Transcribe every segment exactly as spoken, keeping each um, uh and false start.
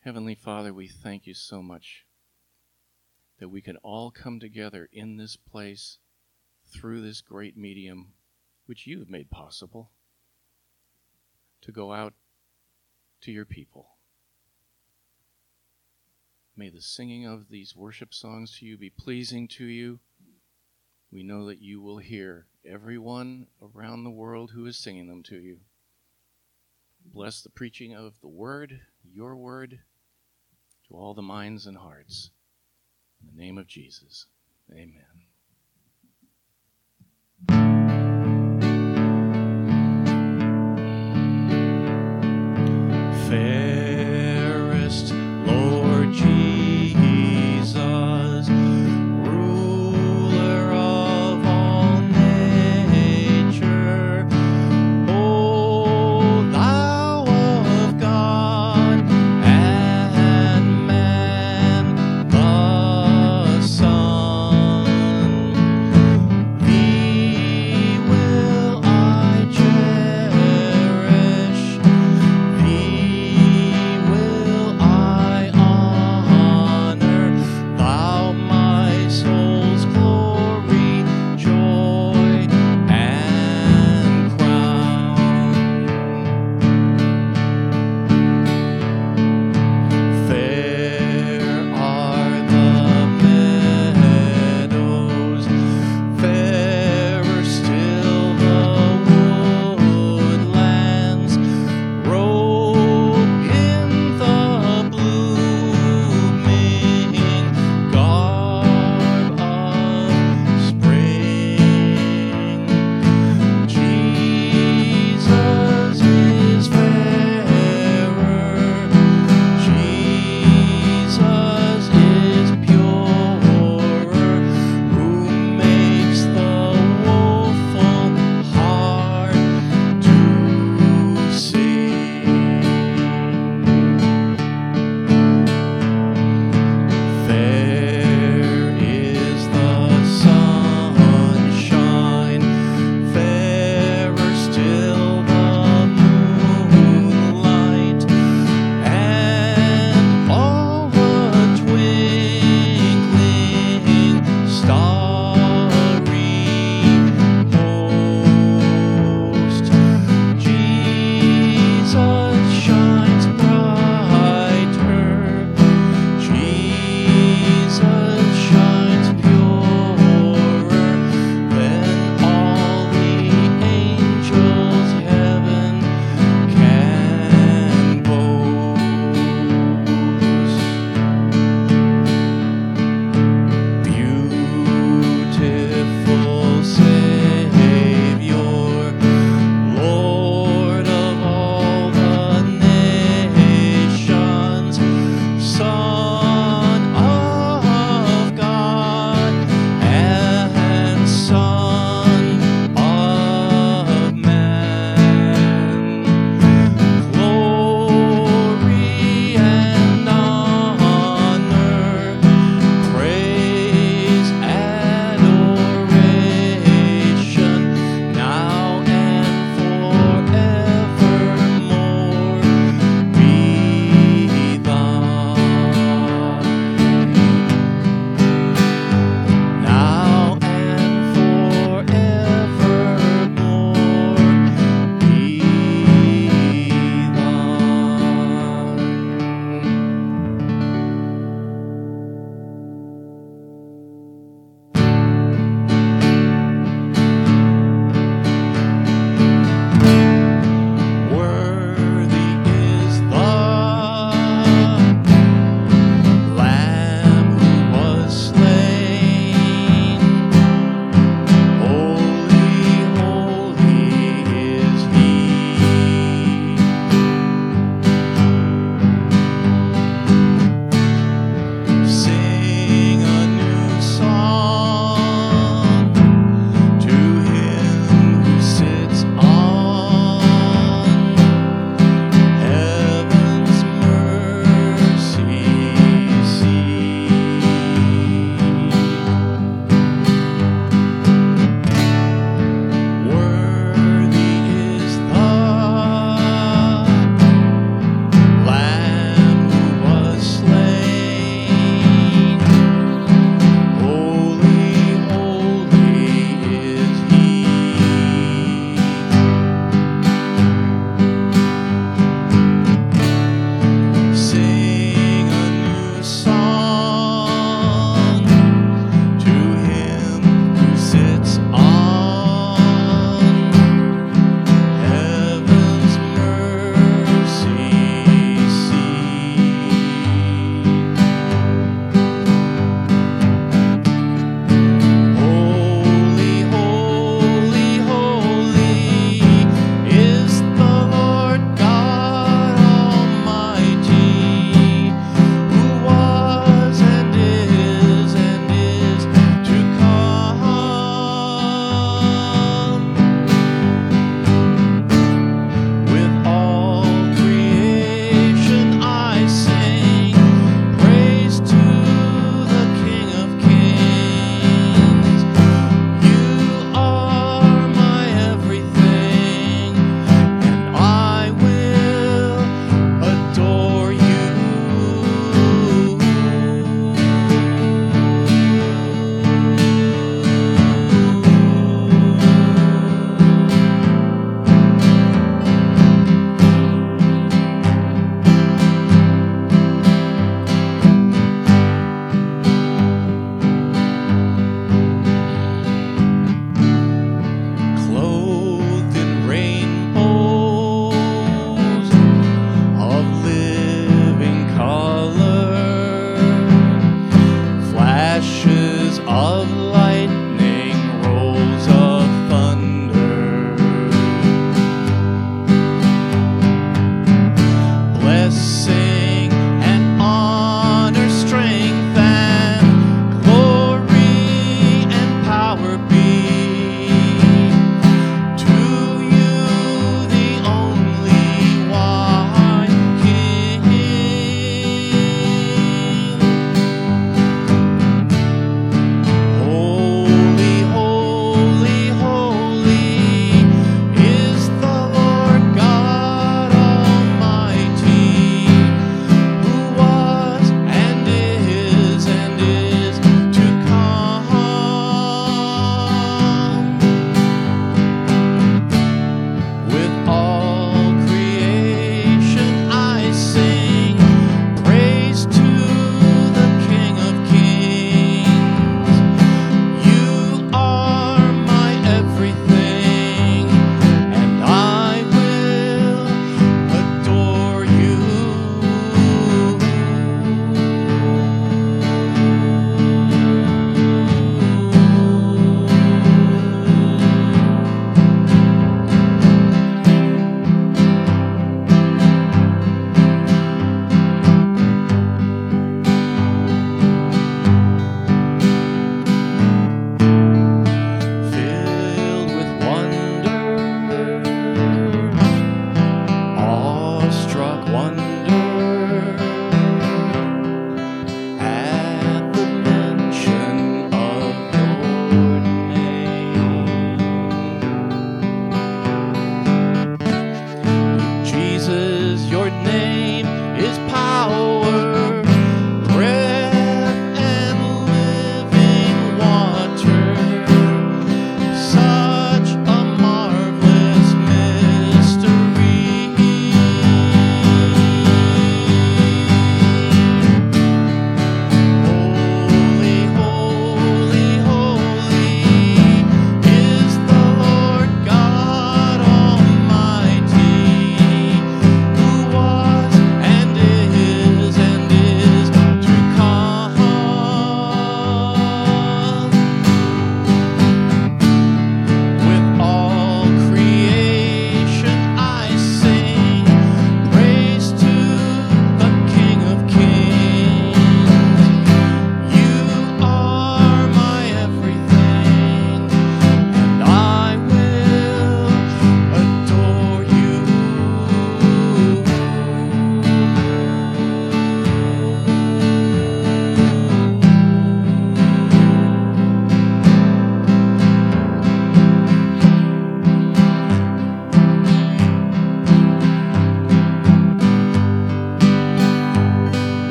Heavenly Father, we thank you so much that we can all come together in this place through this great medium, which you have made possible, to go out to your people. May the singing of these worship songs to you be pleasing to you. We know that you will hear everyone around the world who is singing them to you. Bless the preaching of the word, your word, to all the minds and hearts. In the name of Jesus, amen. Fairest Lord Jesus, ruler of all nature, O thou of God and man, the Son, thee will I cherish, thee will I honor.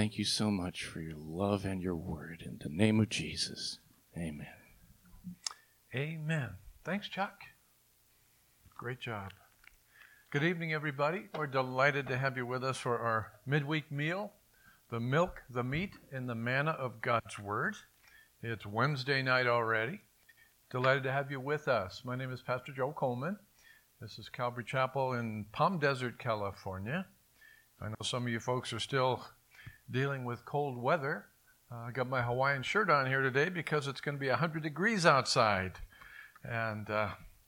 thank you so much for your love and your word. In the name of Jesus, amen. Amen. Thanks, Chuck. Great job. Good evening, everybody. We're delighted to have you with us for our midweek meal, the milk, the meat, and the manna of God's Word. It's Wednesday night already. Delighted to have you with us. My name is Pastor Joe Coleman. This is Calvary Chapel in Palm Desert, California. I know some of you folks are still dealing with cold weather. Uh, I got my Hawaiian shirt on here today because it's going to be one hundred degrees outside. And uh,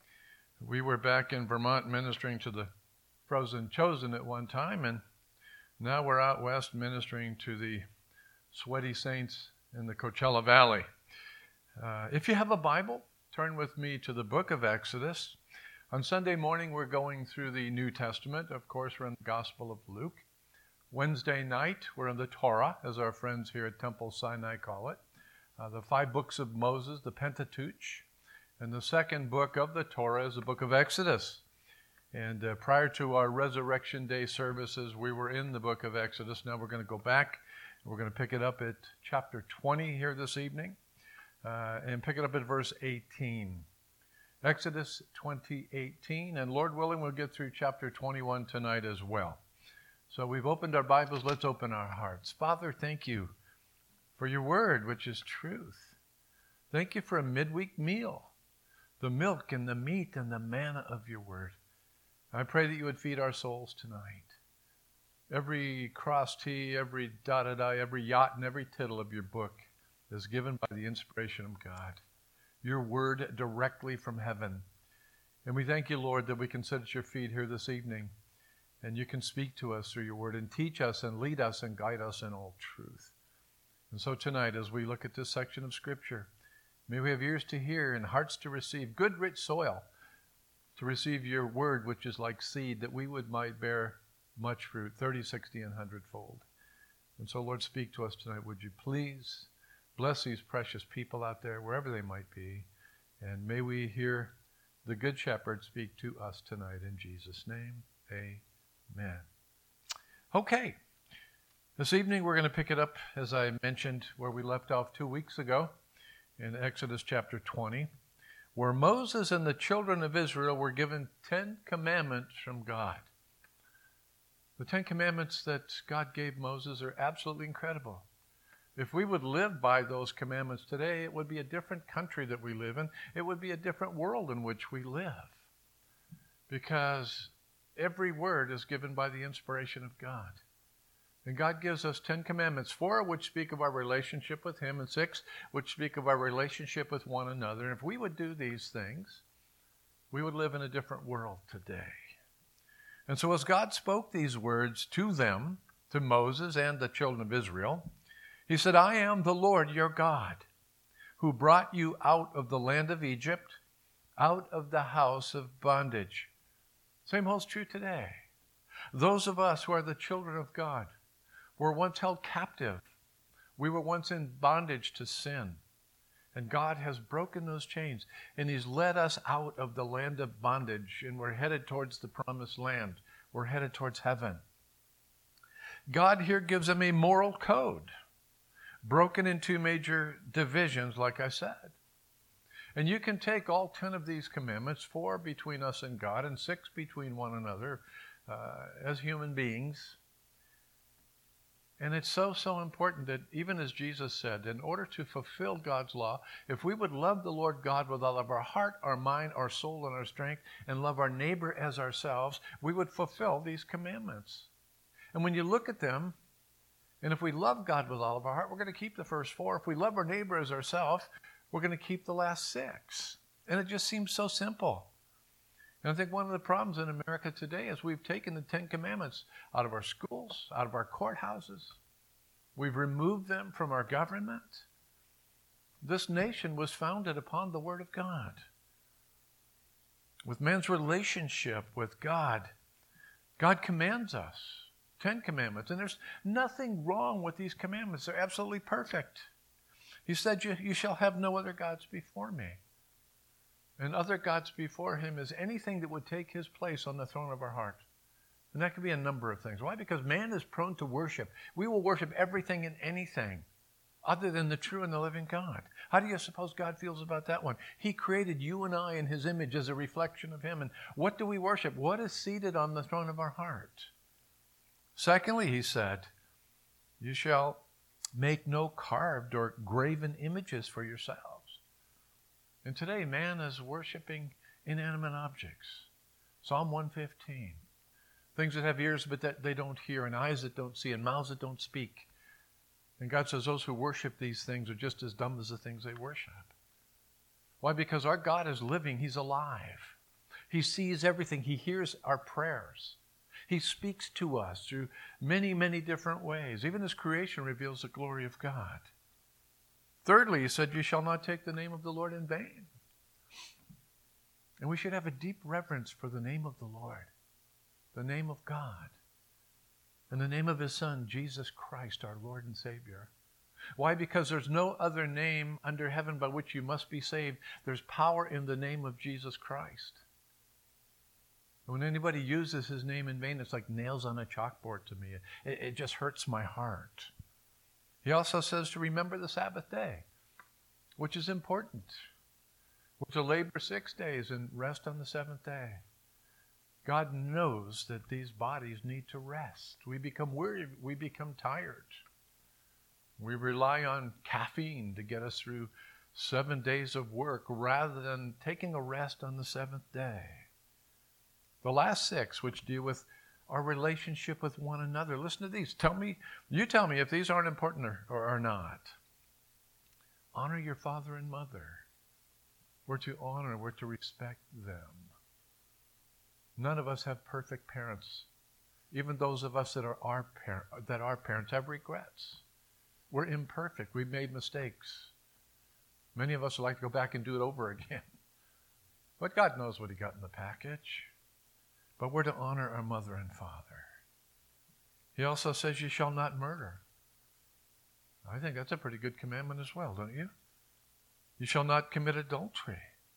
we were back in Vermont ministering to the Frozen Chosen at one time, and now we're out west ministering to the sweaty saints in the Coachella Valley. Uh, if you have a Bible, turn with me to the book of Exodus. On Sunday morning, we're going through the New Testament. Of course, we're in the Gospel of Luke. Wednesday night, we're in the Torah, as our friends here at Temple Sinai call it. Uh, the five books of Moses, the Pentateuch. And the second book of the Torah is the book of Exodus. And uh, prior to our Resurrection Day services, we were in the book of Exodus. Now we're going to go back. We're going to pick it up at chapter twenty here this evening. Uh, and pick it up at verse eighteen. Exodus twenty eighteen, and Lord willing, we'll get through chapter twenty-one tonight as well. So we've opened our Bibles, let's open our hearts. Father, thank you for your word, which is truth. Thank you for a midweek meal, the milk and the meat and the manna of your word. I pray that you would feed our souls tonight. Every cross T, every dotted I, every yot, and every tittle of your book is given by the inspiration of God. Your word directly from heaven. And we thank you, Lord, that we can sit at your feet here this evening, and you can speak to us through your word and teach us and lead us and guide us in all truth. And so tonight, as we look at this section of Scripture, may we have ears to hear and hearts to receive, good rich soil to receive your word, which is like seed, that we would might bear much fruit, thirty, sixty, and hundredfold. And so, Lord, speak to us tonight, would you please? Bless these precious people out there, wherever they might be. And may we hear the Good Shepherd speak to us tonight in Jesus' name. Amen. Okay. This evening we're going to pick it up, as I mentioned, where we left off two weeks ago in Exodus chapter twenty, where Moses and the children of Israel were given Ten Commandments from God. The Ten Commandments that God gave Moses are absolutely incredible. If we would live by those commandments today, it would be a different country that we live in. It would be a different world in which we live. Because every word is given by the inspiration of God. And God gives us Ten Commandments, four which speak of our relationship with Him, and six which speak of our relationship with one another. And if we would do these things, we would live in a different world today. And so as God spoke these words to them, to Moses and the children of Israel, He said, I am the Lord your God, who brought you out of the land of Egypt, out of the house of bondage. Same holds true today. Those of us who are the children of God were once held captive. We were once in bondage to sin. And God has broken those chains, and He's led us out of the land of bondage, and we're headed towards the promised land. We're headed towards heaven. God here gives them a moral code, broken into major divisions, like I said. And you can take all ten of these commandments, four between us and God, and six between one another uh, as human beings. And it's so, so important that even as Jesus said, in order to fulfill God's law, if we would love the Lord God with all of our heart, our mind, our soul, and our strength, and love our neighbor as ourselves, we would fulfill these commandments. And when you look at them, and if we love God with all of our heart, we're going to keep the first four. If we love our neighbor as ourselves, we're going to keep the last six. And it just seems so simple. And I think one of the problems in America today is we've taken the Ten Commandments out of our schools, out of our courthouses. We've removed them from our government. This nation was founded upon the Word of God. With man's relationship with God, God commands us. Ten Commandments. And there's nothing wrong with these commandments. They're absolutely perfect. He said, you, you shall have no other gods before me. And other gods before Him is anything that would take His place on the throne of our heart. And that could be a number of things. Why? Because man is prone to worship. We will worship everything and anything other than the true and the living God. How do you suppose God feels about that one? He created you and I in his image as a reflection of him. And what do we worship? What is seated on the throne of our heart? Secondly, he said, you shall make no carved or graven images for yourselves. And today, man is worshiping inanimate objects. Psalm one fifteen. Things that have ears but that they don't hear, and eyes that don't see, and mouths that don't speak. And God says those who worship these things are just as dumb as the things they worship. Why? Because our God is living. He's alive. He sees everything. He hears our prayers. He speaks to us through many, many different ways. Even his creation reveals the glory of God. Thirdly, he said, you shall not take the name of the Lord in vain. And we should have a deep reverence for the name of the Lord, the name of God, and the name of his Son, Jesus Christ, our Lord and Savior. Why? Because there's no other name under heaven by which you must be saved. There's power in the name of Jesus Christ. When anybody uses his name in vain, it's like nails on a chalkboard to me. It, it just hurts my heart. He also says to remember the Sabbath day, which is important. We're to labor six days and rest on the seventh day. God knows that these bodies need to rest. We become weary. We become tired. We rely on caffeine to get us through seven days of work rather than taking a rest on the seventh day. The last six, which deal with our relationship with one another. Listen to these. Tell me, you tell me if these aren't important or, or are not. Honor your father and mother. We're to honor, we're to respect them. None of us have perfect parents. Even those of us that are our par- that are parents have regrets. We're imperfect. We've made mistakes. Many of us would like to go back and do it over again. But God knows what he got in the package. But we're to honor our mother and father. He also says you shall not murder. I think that's a pretty good commandment as well, don't you? You shall not commit adultery.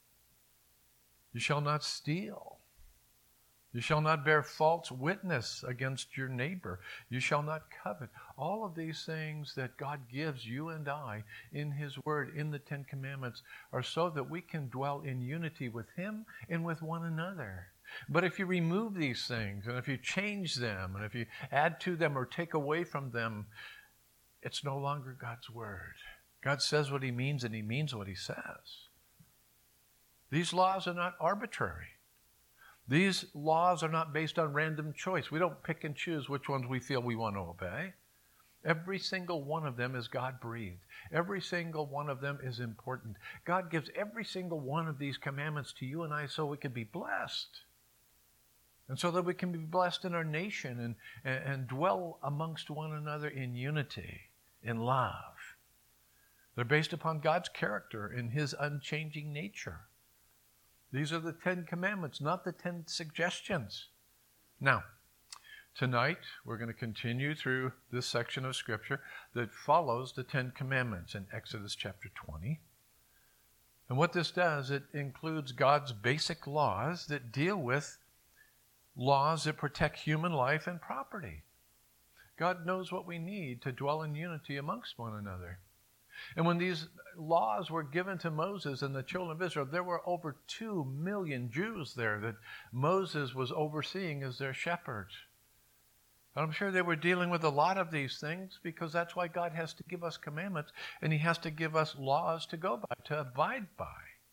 You shall not steal. You shall not bear false witness against your neighbor. You shall not covet. All of these things that God gives you and I in his word, in the Ten Commandments, are so that we can dwell in unity with him and with one another. But if you remove these things, and if you change them, and if you add to them or take away from them, it's no longer God's word. God says what he means, and he means what he says. These laws are not arbitrary. These laws are not based on random choice. We don't pick and choose which ones we feel we want to obey. Every single one of them is God-breathed. Every single one of them is important. God gives every single one of these commandments to you and I so we can be blessed. And so that we can be blessed in our nation and, and, and dwell amongst one another in unity, in love. They're based upon God's character and his unchanging nature. These are the Ten Commandments, not the Ten Suggestions. Now, tonight we're going to continue through this section of Scripture that follows the Ten Commandments in Exodus chapter twenty. And what this does, it includes God's basic laws that deal with laws that protect human life and property. God knows what we need to dwell in unity amongst one another. And when these laws were given to Moses and the children of Israel, there were over two million Jews there that Moses was overseeing as their shepherd. And I'm sure they were dealing with a lot of these things because that's why God has to give us commandments and he has to give us laws to go by, to abide by.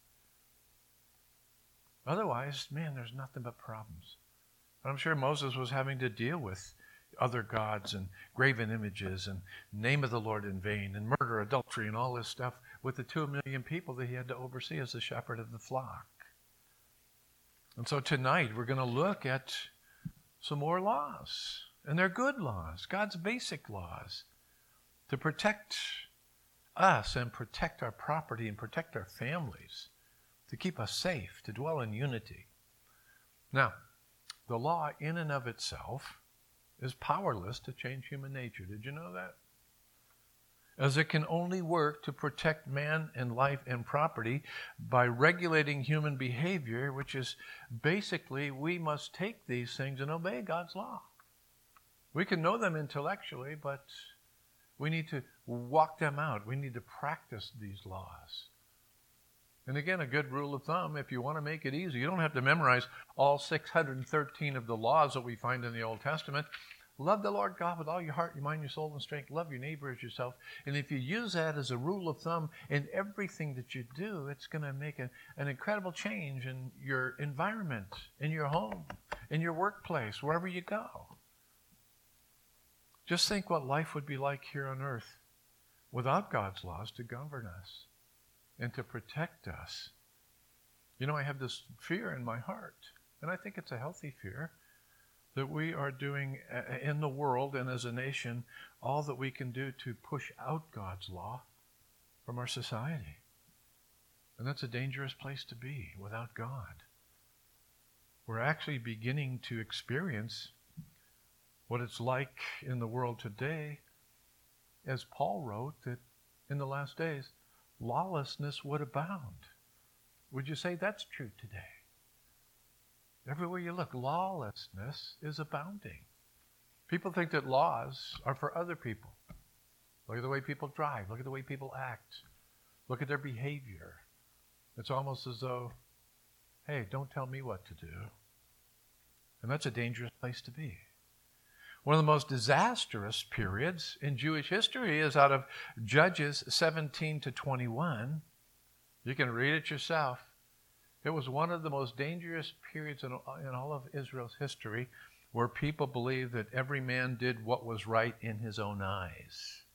Otherwise, man, there's nothing but problems. And I'm sure Moses was having to deal with other gods and graven images and name of the Lord in vain and murder, adultery, and all this stuff with the two million people that he had to oversee as the shepherd of the flock. And so tonight we're going to look at some more laws. And they're good laws, God's basic laws to protect us and protect our property and protect our families, to keep us safe, to dwell in unity. Now, the law in and of itself is powerless to change human nature. Did you know that? as it can only work to protect man and life and property by regulating human behavior, which is basically we must take these things and obey God's law. We can know them intellectually, but we need to walk them out. We need to practice these laws. And again, a good rule of thumb, if you want to make it easy, you don't have to memorize all six hundred thirteen of the laws that we find in the Old Testament. Love the Lord God with all your heart, your mind, your soul, and strength. Love your neighbor as yourself. And if you use that as a rule of thumb in everything that you do, it's going to make a, an incredible change in your environment, in your home, in your workplace, wherever you go. Just think what life would be like here on earth without God's laws to govern us and to protect us. You know, I have this fear in my heart, and I think it's a healthy fear, that we are doing in the world and as a nation all that we can do to push out God's law from our society. And that's a dangerous place to be without God. We're actually beginning to experience what it's like in the world today, as Paul wrote, that in the last days, lawlessness would abound. Would you say that's true today? Everywhere you look, lawlessness is abounding. People think that laws are for other people. Look at the way people drive. Look at the way people act. Look at their behavior. It's almost as though, hey, don't tell me what to do. And that's a dangerous place to be. One of the most disastrous periods in Jewish history is out of Judges seventeen to twenty-one. You can read it yourself. It was one of the most dangerous periods in, in all of Israel's history, where people believed that every man did what was right in his own eyes.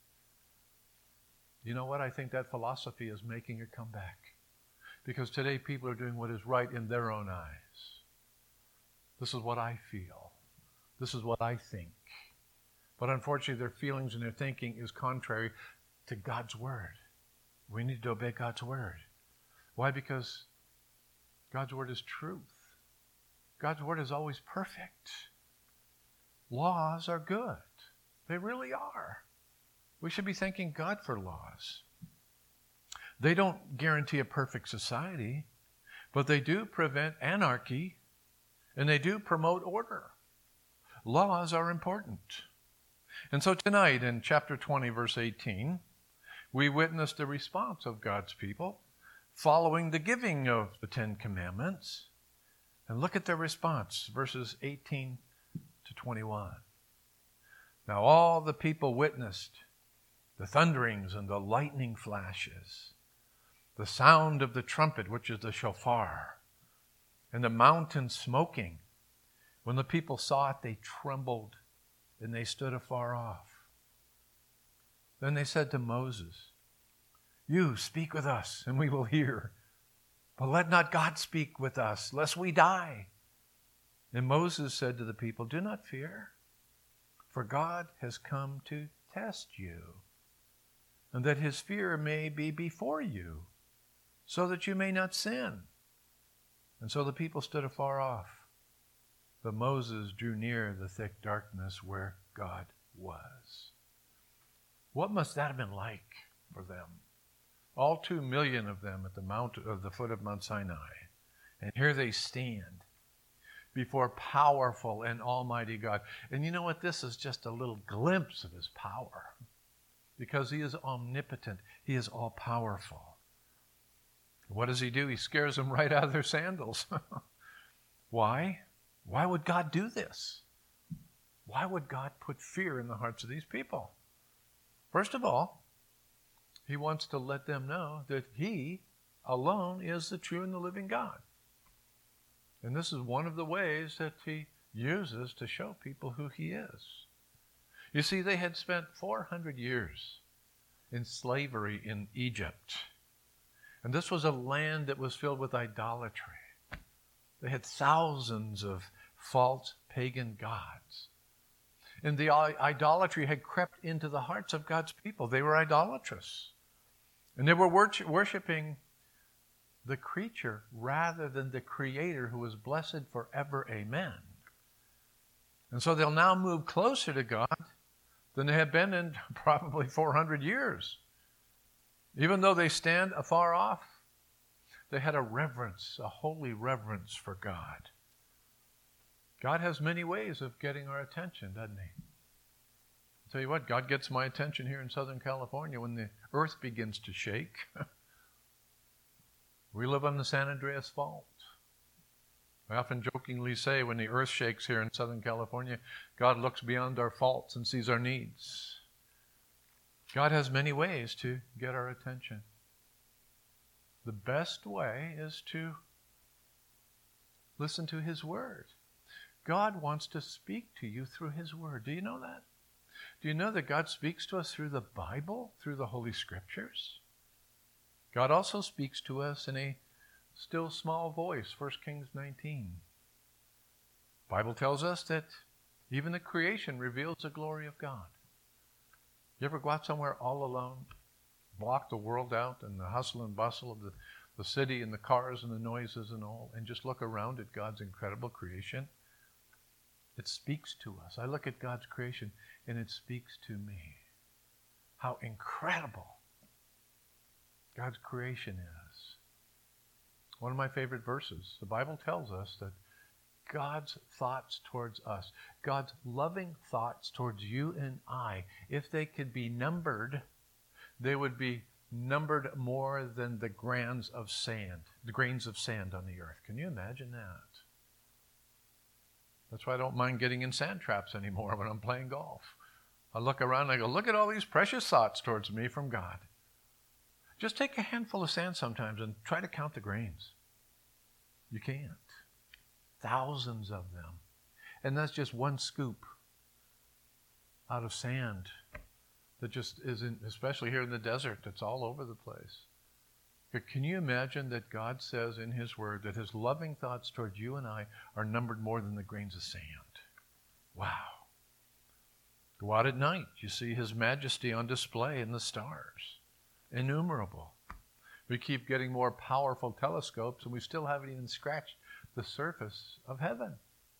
You know what? I think that philosophy is making a comeback. Because today people are doing what is right in their own eyes. This is what I feel. This is what I think. But unfortunately, their feelings and their thinking is contrary to God's word. We need to obey God's word. Why? Because God's word is truth. God's word is always perfect. Laws are good. They really are. We should be thanking God for laws. They don't guarantee a perfect society, but they do prevent anarchy, and they do promote order. Laws are important. And so tonight in chapter twenty, verse eighteen, we witness the response of God's people following the giving of the Ten Commandments. And look at their response, verses eighteen to twenty-one. Now all the people witnessed the thunderings and the lightning flashes, the sound of the trumpet, which is the shofar, and the mountain smoking. When the people saw it, they trembled, and they stood afar off. Then they said to Moses, "You speak with us, and we will hear. But let not God speak with us, lest we die." And Moses said to the people, "Do not fear, for God has come to test you, and that his fear may be before you, so that you may not sin." And so the people stood afar off. But Moses drew near the thick darkness where God was. What must that have been like for them? All two million of them at the mount of the foot of Mount Sinai. And here they stand before powerful and almighty God. And you know what? This is just a little glimpse of his power. Because he is omnipotent. He is all-powerful. What does he do? He scares them right out of their sandals. Why? Why would God do this? Why would God put fear in the hearts of these people? First of all, he wants to let them know that he alone is the true and the living God. And this is one of the ways that he uses to show people who he is. You see, they had spent four hundred years in slavery in Egypt. And this was a land that was filled with idolatry. They had thousands of false pagan gods. And the idolatry had crept into the hearts of God's people. They were idolatrous. And they were worshiping the creature rather than the Creator, who was blessed forever. Amen. And so they'll now move closer to God. than they had been in probably four hundred years. Even though they stand afar off, they had a reverence, a holy reverence for God. God has many ways of getting our attention, doesn't he? I'll tell you what, God gets my attention here in Southern California when the earth begins to shake. We live on the San Andreas Fault. I often jokingly say when the earth shakes here in Southern California, God looks beyond our faults and sees our needs. God has many ways to get our attention. The best way is to listen to His Word. God wants to speak to you through His Word. Do you know that? Do you know that God speaks to us through the Bible, through the Holy Scriptures? God also speaks to us in a still small voice, First Kings nineteen. The Bible tells us that even the creation reveals the glory of God. You ever go out somewhere all alone, block the world out and the hustle and bustle of the, the city and the cars and the noises and all, and just look around at God's incredible creation? It speaks to us. I look at God's creation and it speaks to me. How incredible God's creation is. One of my favorite verses. The Bible tells us that God's thoughts towards us, God's loving thoughts towards you and I, if they could be numbered, they would be numbered more than the grains of sand, the grains of sand on the earth. Can you imagine that? That's why I don't mind getting in sand traps anymore when I'm playing golf. I look around and I go, look at all these precious thoughts towards me from God. Just take a handful of sand sometimes and try to count the grains. You can't. Thousands of them. And that's just one scoop out of sand that just isn't, especially here in the desert, that's all over the place. But can you imagine that God says in His Word that His loving thoughts towards you and I are numbered more than the grains of sand? Wow. Go out at night, you see His majesty on display in the stars. Innumerable. We keep getting more powerful telescopes and we still haven't even scratched the surface of heaven.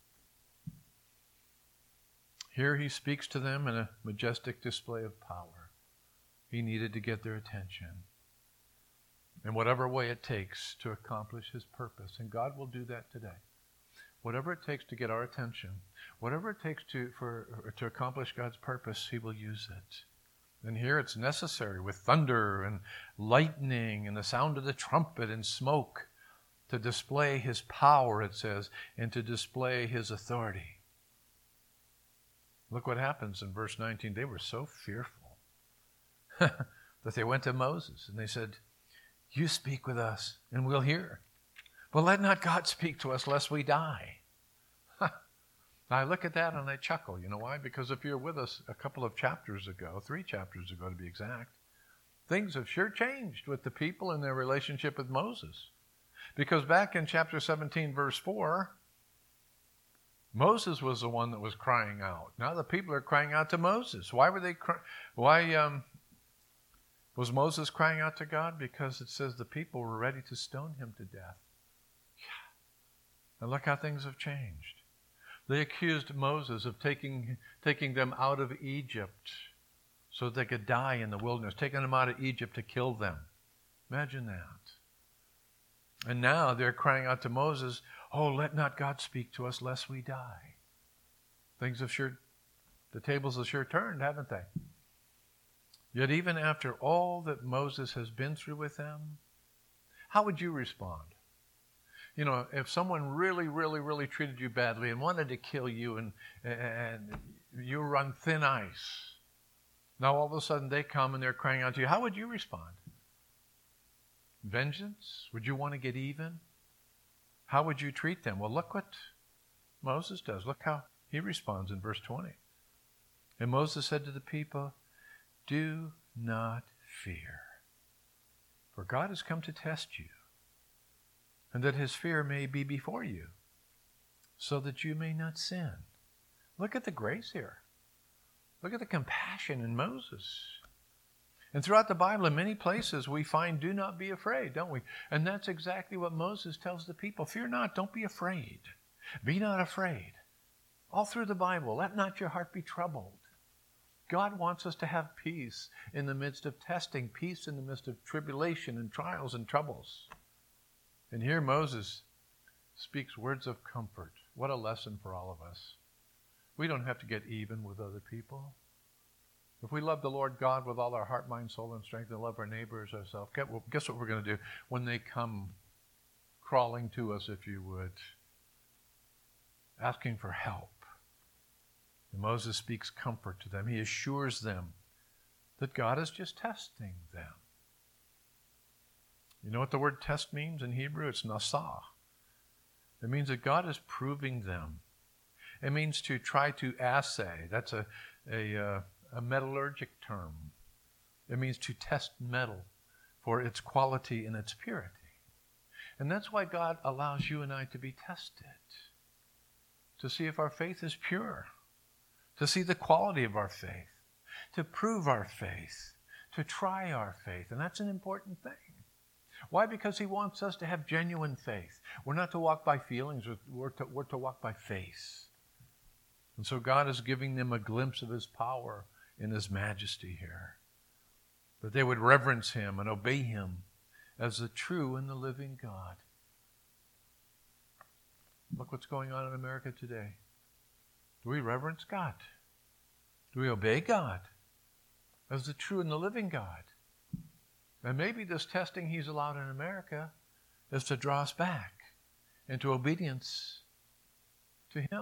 Here He speaks to them in a majestic display of power. He needed to get their attention in whatever way it takes to accomplish His purpose. And God will do that today. Whatever it takes to get our attention, whatever it takes to, for, to accomplish God's purpose, He will use it. And here it's necessary with thunder and lightning and the sound of the trumpet and smoke to display His power, it says, and to display His authority. Look what happens in verse nineteen. They were so fearful that they went to Moses and they said, you speak with us and we'll hear. But let not God speak to us lest we die. I look at that and I chuckle. You know why? Because if you're with us a couple of chapters ago, three chapters ago to be exact, things have sure changed with the people and their relationship with Moses. Because back in chapter seventeen, verse four, Moses was the one that was crying out. Now the people are crying out to Moses. Why were they crying? Why um, was Moses crying out to God? Because it says the people were ready to stone him to death. Yeah. And look how things have changed. They accused Moses of taking, taking them out of Egypt so that they could die in the wilderness, taking them out of Egypt to kill them. Imagine that. And now they're crying out to Moses, oh, let not God speak to us lest we die. Things have sure, the tables have sure turned, haven't they? Yet even after all that Moses has been through with them, how would you respond? You know, if someone really, really, really treated you badly and wanted to kill you and, and you were on thin ice, now all of a sudden they come and they're crying out to you, how would you respond? Vengeance? Would you want to get even? How would you treat them? Well, look what Moses does. Look how he responds in verse twenty. And Moses said to the people, do not fear, for God has come to test you, and that His fear may be before you, so that you may not sin. Look at the grace here. Look at the compassion in Moses. And throughout the Bible, in many places, we find do not be afraid, don't we? And that's exactly what Moses tells the people. Fear not, don't be afraid. Be not afraid. All through the Bible, let not your heart be troubled. God wants us to have peace in the midst of testing, peace in the midst of tribulation and trials and troubles. And here Moses speaks words of comfort. What a lesson for all of us. We don't have to get even with other people. If we love the Lord God with all our heart, mind, soul, and strength, and love our neighbors ourselves, guess what we're going to do when they come crawling to us, if you would, asking for help. And Moses speaks comfort to them. He assures them that God is just testing them. You know what the word test means in Hebrew? It's nasah. It means that God is proving them. It means to try to assay. That's a, a, uh, a metallurgic term. It means to test metal for its quality and its purity. And that's why God allows you and I to be tested, to see if our faith is pure, to see the quality of our faith, to prove our faith, to try our faith. And that's an important thing. Why? Because he wants us to have genuine faith. We're not to walk by feelings, we're to, we're to walk by faith. And so God is giving them a glimpse of his power in his majesty here, that they would reverence him and obey him as the true and the living God. Look what's going on in America today. Do we reverence God? Do we obey God as the true and the living God? And maybe this testing he's allowed in America is to draw us back into obedience to him.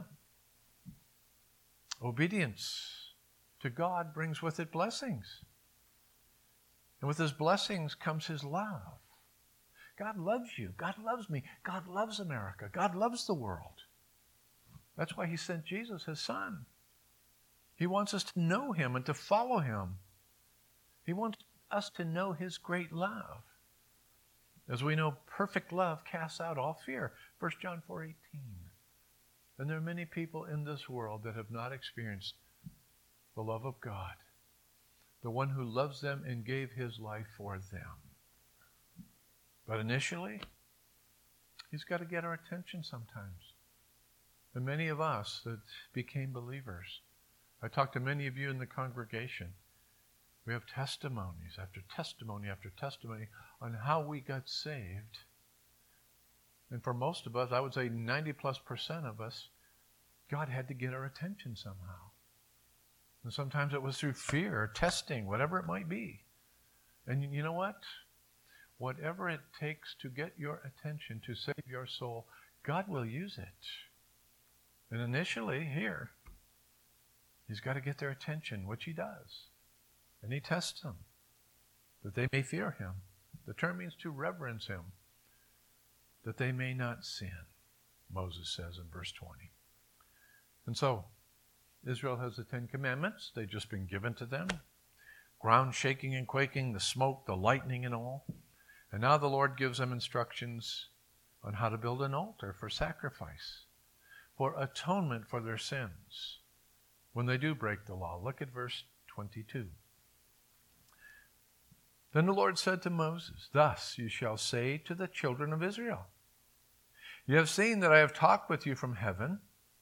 Obedience to God brings with it blessings. And with his blessings comes his love. God loves you. God loves me. God loves America. God loves the world. That's why he sent Jesus, his son. He wants us to know him and to follow him. He wants us to know his great love. As we know, perfect love casts out all fear. First John four eighteen. And there are many people in this world that have not experienced the love of God, the one who loves them and gave his life for them. But initially, he's got to get our attention sometimes. And many of us that became believers, I talked to many of you in the congregation. We have testimonies after testimony after testimony on how we got saved. And for most of us, I would say ninety plus percent of us, God had to get our attention somehow. And sometimes it was through fear, or testing, whatever it might be. And you know what? Whatever it takes to get your attention, to save your soul, God will use it. And initially, here, he's got to get their attention, which he does. And he tests them, that they may fear him. The term means to reverence him, that they may not sin, Moses says in verse twenty. And so, Israel has the Ten Commandments. They've just been given to them. Ground shaking and quaking, the smoke, the lightning and all. And now the Lord gives them instructions on how to build an altar for sacrifice, for atonement for their sins when they do break the law. Look at verse twenty-two. Then the Lord said to Moses, "Thus you shall say to the children of Israel, you have seen that I have talked with you from heaven.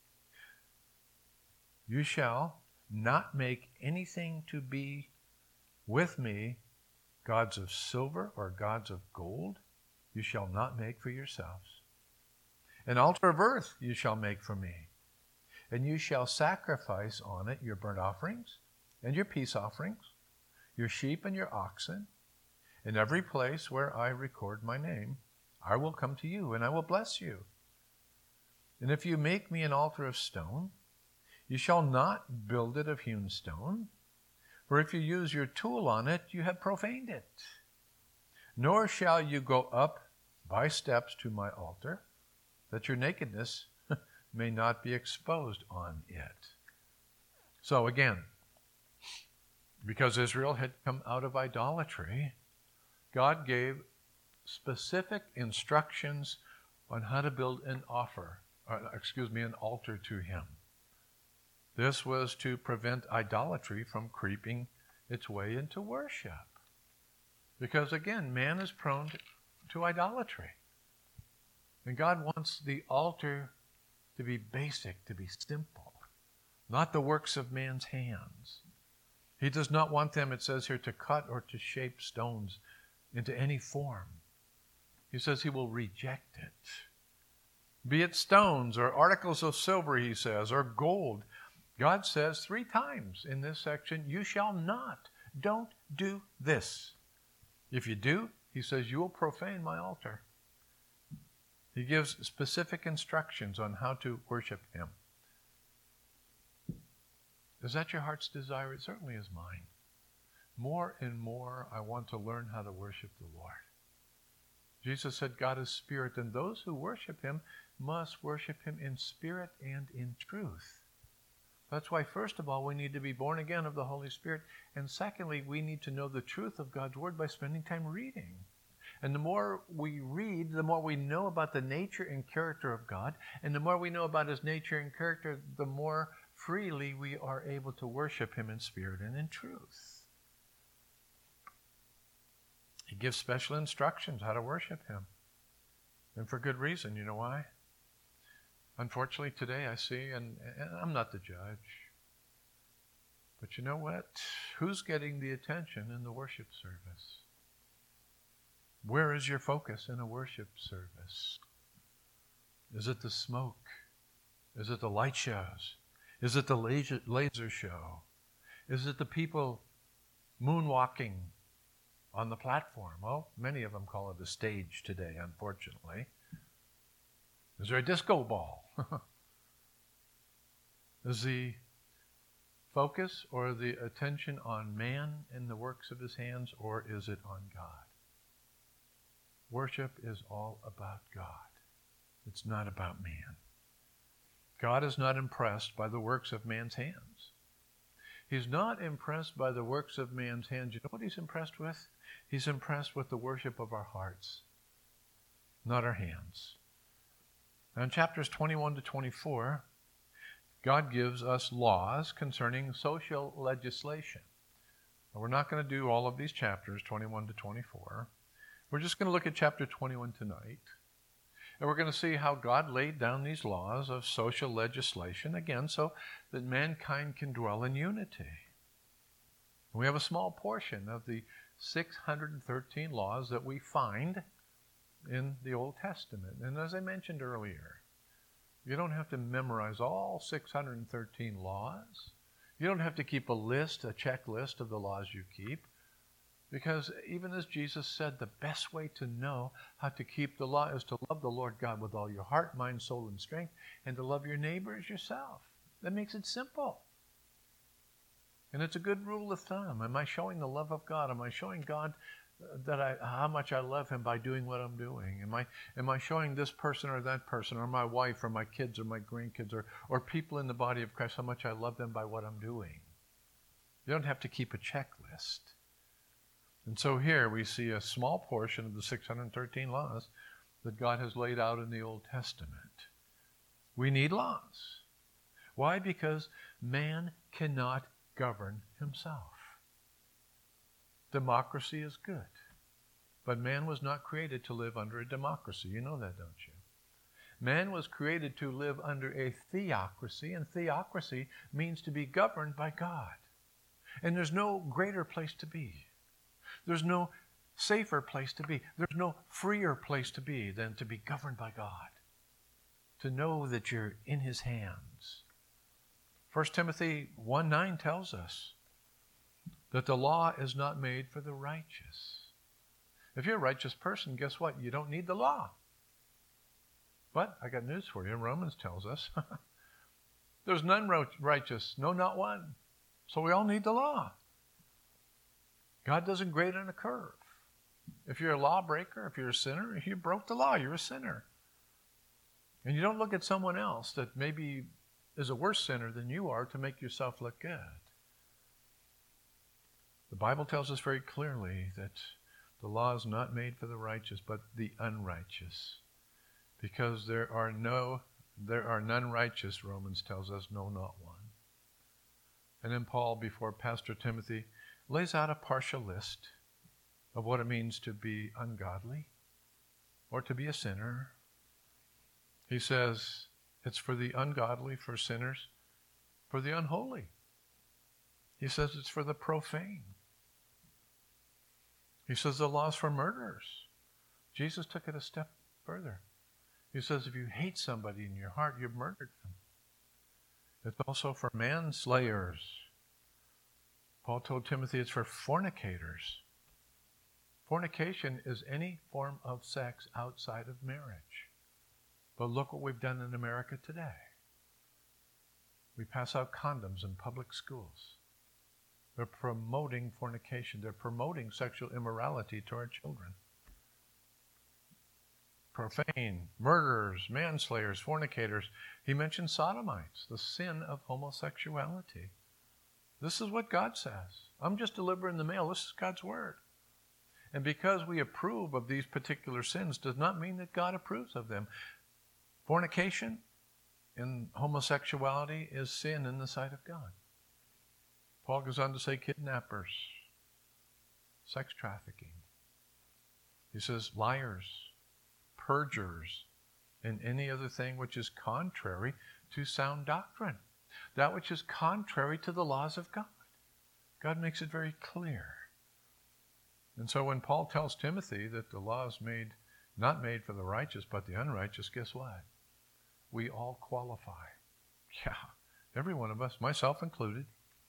You shall not make anything to be with me gods of silver or gods of gold. You shall not make for yourselves. An altar of earth you shall make for me, and you shall sacrifice on it your burnt offerings and your peace offerings, your sheep and your oxen. In every place where I record my name, I will come to you, and I will bless you. And if you make me an altar of stone, you shall not build it of hewn stone, for if you use your tool on it, you have profaned it. Nor shall you go up by steps to my altar, that your nakedness may not be exposed on it." So again, because Israel had come out of idolatry, God gave specific instructions on how to build an offer, or, excuse me, an altar to him. This was to prevent idolatry from creeping its way into worship. Because again, man is prone to, to idolatry. And God wants the altar to be basic, to be simple, not the works of man's hands. He does not want them, it says here, to cut or to shape stones into any form. He says he will reject it. Be it stones or articles of silver, he says, or gold. God says three times in this section, you shall not. Don't do this. If you do, he says, you will profane my altar. He gives specific instructions on how to worship him. Is that your heart's desire? It certainly is mine. More and more, I want to learn how to worship the Lord. Jesus said God is spirit, and those who worship him must worship him in spirit and in truth. That's why, first of all, we need to be born again of the Holy Spirit. And secondly, we need to know the truth of God's Word by spending time reading. And the more we read, the more we know about the nature and character of God. And the more we know about his nature and character, the more freely we are able to worship him in spirit and in truth. He gives special instructions how to worship him. And for good reason. You know why? Unfortunately, today I see, and, and I'm not the judge, but you know what? Who's getting the attention in the worship service? Where is your focus in a worship service? Is it the smoke? Is it the light shows? Is it the laser, laser show? Is it the people moonwalking on the platform? Well, many of them call it a stage today, unfortunately. Is there a disco ball? Is the focus or the attention on man and the works of his hands, or is it on God? Worship is all about God. It's not about man. God is not impressed by the works of man's hands. He's not impressed by the works of man's hands. You know what he's impressed with? He's impressed with the worship of our hearts, not our hands. Now in chapters twenty-one to twenty-four, God gives us laws concerning social legislation. Now, we're not going to do all of these chapters, twenty-one to twenty-four. We're just going to look at chapter twenty-one tonight. And we're going to see how God laid down these laws of social legislation, again, so that mankind can dwell in unity. We have a small portion of the six hundred thirteen laws that we find in the Old Testament. And as I mentioned earlier, you don't have to memorize all six hundred thirteen laws. You don't have to keep a list, a checklist of the laws you keep. Because even as Jesus said, the best way to know how to keep the law is to love the Lord God with all your heart, mind, soul, and strength, and to love your neighbor as yourself. That makes it simple. And it's a good rule of thumb. Am I showing the love of God? Am I showing God that I, how much I love him by doing what I'm doing? Am I, am I showing this person or that person, or my wife, or my kids, or my grandkids, or, or people in the body of Christ, how much I love them by what I'm doing? You don't have to keep a checklist. And so here we see a small portion of the six hundred thirteen laws that God has laid out in the Old Testament. We need laws. Why? Because man cannot govern himself. Democracy is good, but man was not created to live under a democracy. You know that, don't you? Man was created to live under a theocracy, and theocracy means to be governed by God. And there's no greater place to be. There's no safer place to be. There's no freer place to be than to be governed by God, to know that you're in his hands. First Timothy one nine tells us that the law is not made for the righteous. If you're a righteous person, guess what? You don't need the law. But I got news for you. Romans tells us there's none righteous, no, not one. So we all need the law. God doesn't grade on a curve. If you're a lawbreaker, if you're a sinner, if you broke the law, you're a sinner. And you don't look at someone else that maybe is a worse sinner than you are to make yourself look good. The Bible tells us very clearly that the law is not made for the righteous, but the unrighteous. Because there are no, there are none righteous, Romans tells us, no, not one. And then Paul, before Pastor Timothy, lays out a partial list of what it means to be ungodly or to be a sinner. He says it's for the ungodly, for sinners, for the unholy. He says it's for the profane. He says the law is for murderers. Jesus took it a step further. He says if you hate somebody in your heart, you've murdered them. It's also for manslayers. Paul told Timothy it's for fornicators. Fornication is any form of sex outside of marriage. But look what we've done in America today. We pass out condoms in public schools. They're promoting fornication. They're promoting sexual immorality to our children. Profane, murderers, manslayers, fornicators. He mentioned sodomites, the sin of homosexuality. This is what God says. I'm just delivering the mail. This is God's word. And because we approve of these particular sins does not mean that God approves of them. Fornication and homosexuality is sin in the sight of God. Paul goes on to say kidnappers, sex trafficking. He says liars, perjurers, and any other thing which is contrary to sound doctrine. That which is contrary to the laws of God. God makes it very clear. And so when Paul tells Timothy that the law is made, not made for the righteous, but the unrighteous, guess what? We all qualify. Yeah, every one of us, myself included.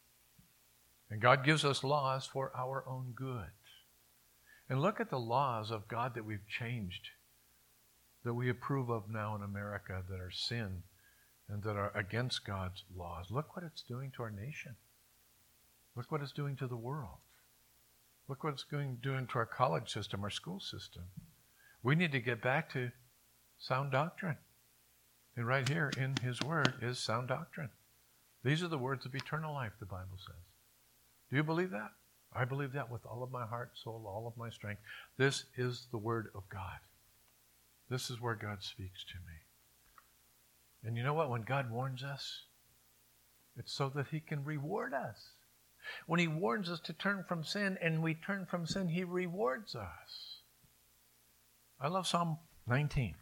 And God gives us laws for our own good. And look at the laws of God that we've changed, that we approve of now in America, that are sin and that are against God's laws. Look what it's doing to our nation. Look what it's doing to the world. Look what it's doing, doing to our college system, our school system. We need to get back to sound doctrine. And right here in his word is sound doctrine. These are the words of eternal life, the Bible says. Do you believe that? I believe that with all of my heart, soul, all of my strength. This is the word of God. This is where God speaks to me. And you know what? When God warns us, it's so that he can reward us. When he warns us to turn from sin and we turn from sin, he rewards us. I love Psalm nineteen.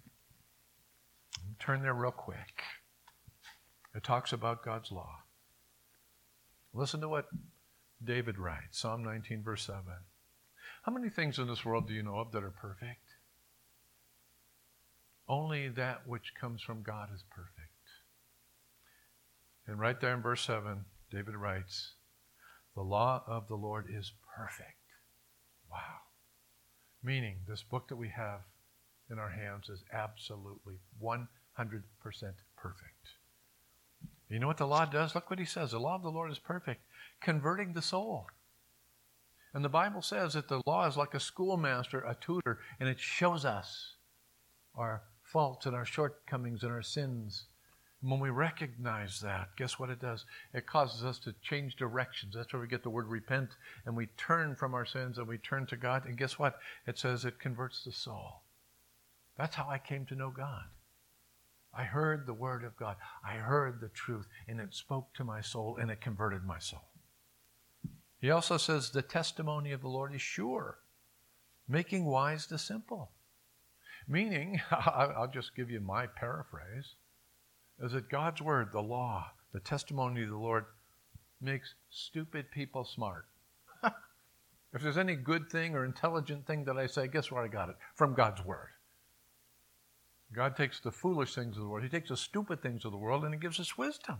Turn there real quick. It talks about God's law. Listen to what David writes, Psalm nineteen, verse seven. How many things in this world do you know of that are perfect? Only that which comes from God is perfect. And right there in verse seven, David writes, the law of the Lord is perfect. Wow. Meaning, this book that we have in our hands is absolutely one hundred percent perfect. You know what the law does? Look what he says. The law of the Lord is perfect, converting the soul. And the Bible says that the law is like a schoolmaster, a tutor, and it shows us our faults and our shortcomings and our sins. And when we recognize that, guess what it does? It causes us to change directions. That's where we get the word repent, and we turn from our sins and we turn to God. And guess what? It says it converts the soul. That's how I came to know God. I heard the word of God. I heard the truth, and it spoke to my soul, and it converted my soul. He also says the testimony of the Lord is sure, making wise the simple. Meaning, I'll just give you my paraphrase, is that God's word, the law, the testimony of the Lord, makes stupid people smart. If there's any good thing or intelligent thing that I say, guess where I got it? From God's word. God takes the foolish things of the world. He takes the stupid things of the world, and he gives us wisdom.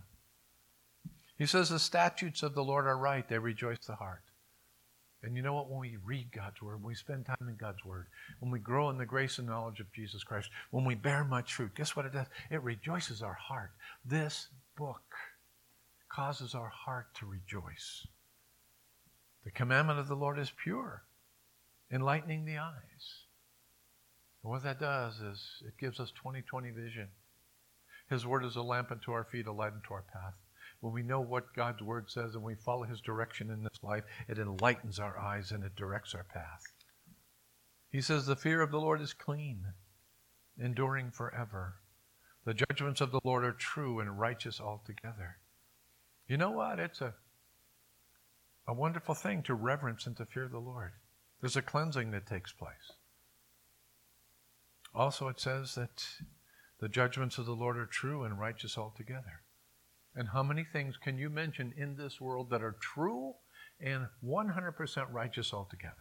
He says the statutes of the Lord are right. They rejoice the heart. And you know what? When we read God's word, when we spend time in God's word, when we grow in the grace and knowledge of Jesus Christ, when we bear much fruit, guess what it does? It rejoices our heart. This book causes our heart to rejoice. The commandment of the Lord is pure, enlightening the eyes. And what that does is it gives us twenty twenty vision. His word is a lamp unto our feet, a light unto our path. When we know what God's word says and we follow his direction in this life, it enlightens our eyes and it directs our path. He says the fear of the Lord is clean, enduring forever. The judgments of the Lord are true and righteous altogether. You know what? It's a, a wonderful thing to reverence and to fear the Lord. There's a cleansing that takes place. Also, it says that the judgments of the Lord are true and righteous altogether. And how many things can you mention in this world that are true and one hundred percent righteous altogether?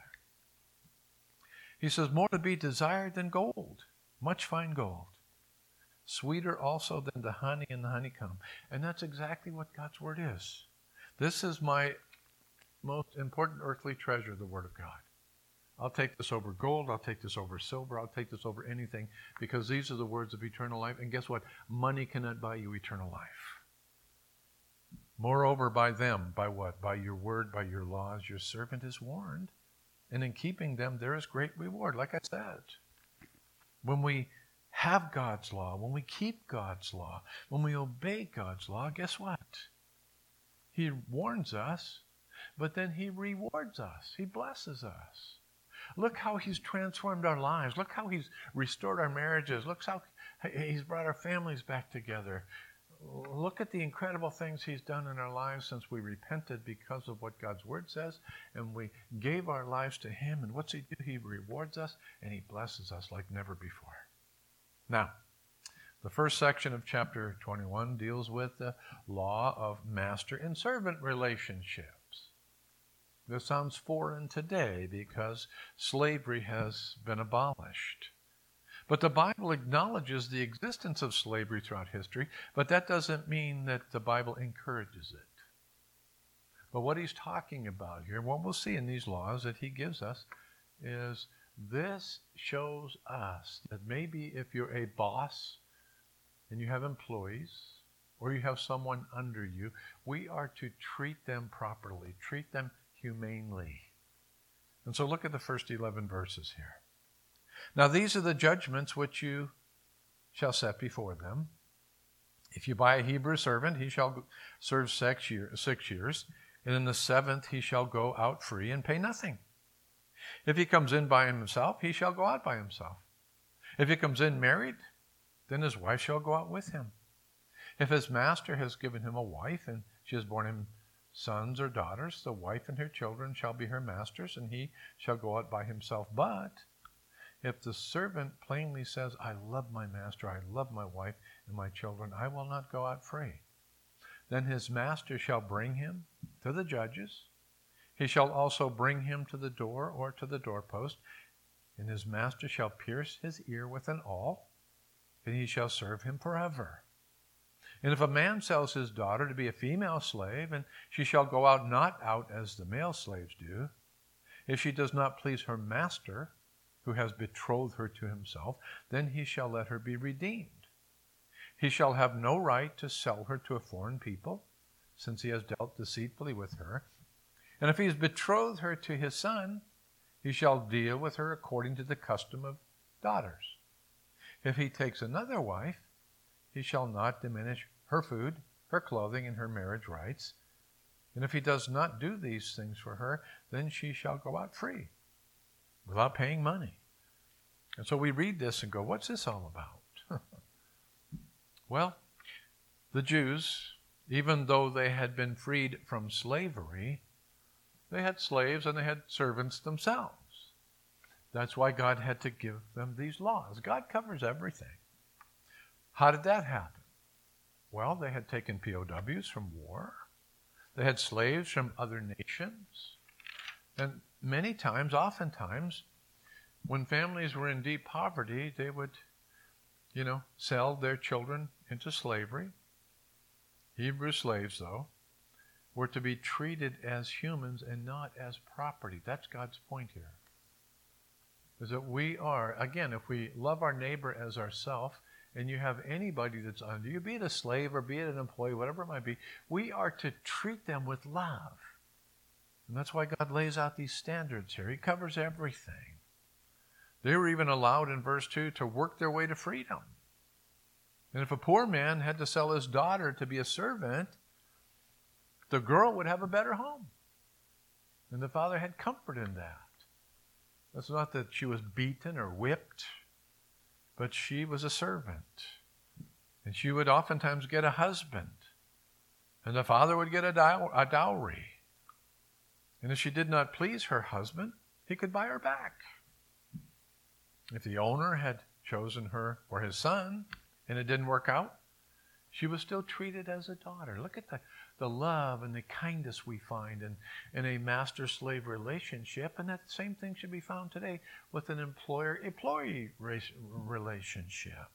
He says, more to be desired than gold, much fine gold, sweeter also than the honey and the honeycomb. And that's exactly what God's word is. This is my most important earthly treasure, the word of God. I'll take this over gold. I'll take this over silver. I'll take this over anything, because these are the words of eternal life. And guess what? Money cannot buy you eternal life. Moreover, by them, by what? By your word, by your laws, your servant is warned. And in keeping them, there is great reward. Like I said, when we have God's law, when we keep God's law, when we obey God's law, guess what? He warns us, but then he rewards us. He blesses us. Look how he's transformed our lives. Look how he's restored our marriages. Look how he's brought our families back together. Look at the incredible things he's done in our lives since we repented because of what God's word says, and we gave our lives to him. And what's he do? He rewards us, and he blesses us like never before. Now, the first section of chapter twenty-one deals with the law of master and servant relationships. This sounds foreign today because slavery has been abolished. But the Bible acknowledges the existence of slavery throughout history, but that doesn't mean that the Bible encourages it. But what he's talking about here, what we'll see in these laws that he gives us, is this shows us that maybe if you're a boss and you have employees, or you have someone under you, we are to treat them properly, treat them humanely. And so look at the first eleven verses here. Now these are the judgments which you shall set before them. If you buy a Hebrew servant, he shall serve six, year, six years, and in the seventh he shall go out free and pay nothing. If he comes in by himself, he shall go out by himself. If he comes in married, then his wife shall go out with him. If his master has given him a wife, and she has borne him sons or daughters, the wife and her children shall be her masters, and he shall go out by himself. But if the servant plainly says, I love my master, I love my wife and my children, I will not go out free, then his master shall bring him to the judges. He shall also bring him to the door or to the doorpost, and his master shall pierce his ear with an awl, and he shall serve him forever. And if a man sells his daughter to be a female slave, and she shall go out not out as the male slaves do, if she does not please her master, who has betrothed her to himself, then he shall let her be redeemed. He shall have no right to sell her to a foreign people, since he has dealt deceitfully with her. And if he has betrothed her to his son, he shall deal with her according to the custom of daughters. If he takes another wife, he shall not diminish her food, her clothing, and her marriage rights. And if he does not do these things for her, then she shall go out free, without paying money. And so we read this and go, what's this all about? Well, the Jews, even though they had been freed from slavery, they had slaves and they had servants themselves. That's why God had to give them these laws. God covers everything. How did that happen? Well, they had taken P O Ws from war. They had slaves from other nations. And many times, oftentimes, when families were in deep poverty, they would, you know, sell their children into slavery. Hebrew slaves, though, were to be treated as humans and not as property. That's God's point here. Is that we are, again, if we love our neighbor as ourself, and you have anybody that's under you, be it a slave or be it an employee, whatever it might be, we are to treat them with love. And that's why God lays out these standards here. He covers everything. They were even allowed in verse two to work their way to freedom. And if a poor man had to sell his daughter to be a servant, the girl would have a better home. And the father had comfort in that. It's not that she was beaten or whipped, but she was a servant. And she would oftentimes get a husband. And the father would get a, dow- a dowry. And if she did not please her husband, he could buy her back. If the owner had chosen her for his son and it didn't work out, She was still treated as a daughter. Look at the, the love and the kindness we find in, in a master-slave relationship, and that same thing should be found today with an employer-employee relationship.